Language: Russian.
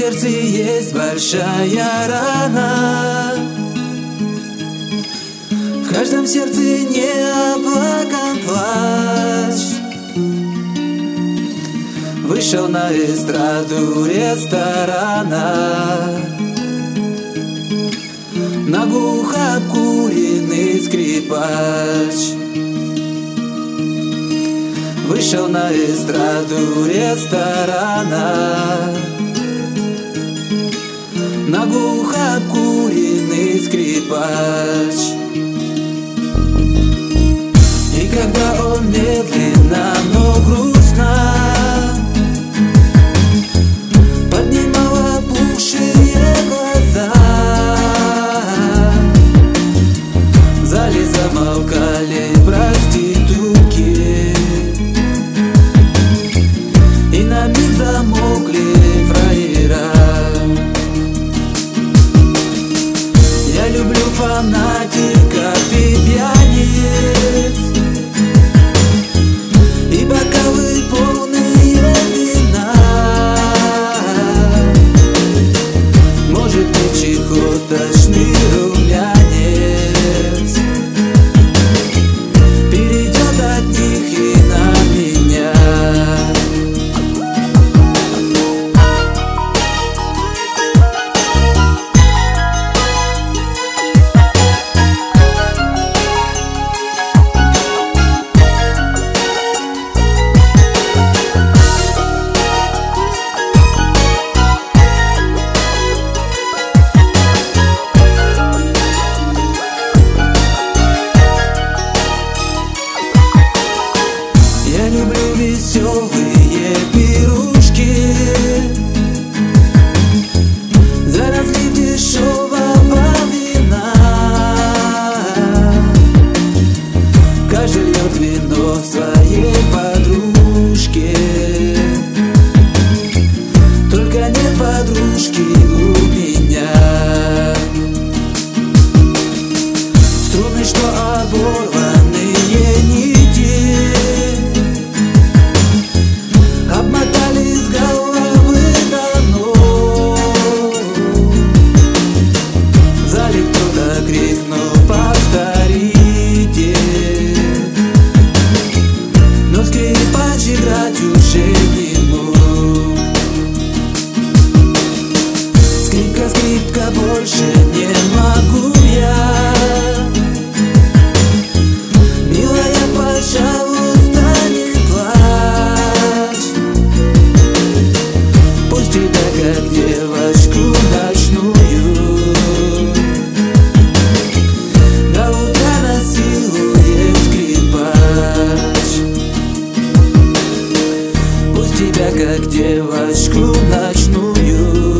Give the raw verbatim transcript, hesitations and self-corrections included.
сердце есть большая рана, в каждом сердце неоплакан плач. Вышел на эстраду ресторана, наглухо обкуренный скрипач. Вышел на эстраду ресторана, наглухо обкуренный скрипач. И когда он медленно, но грустно поднимал опухшие глаза, в зале замолкали проститутки, и на миг замолкли фраера. Я люблю фанатиков и пьяниц, и бокалы полные вина. Может быть, чехоточный румянец перейдет от них и на меня. Я люблю веселые пирушки за разлив дешевого вина. Каждый льет вино своей подружке, только нет подружки у меня. Струны, что оборванные нити, обмотали с головы до ног. В зале кто-то крикнул: повторите. Но скрипач играть уже не мог. Скрипка, скрипка, больше не могу я. Милая, пожалуйста, не плачь. Пусть тебя, как девочку ночную, до утра насилует скрипач. Пусть тебя, как девочку ночную,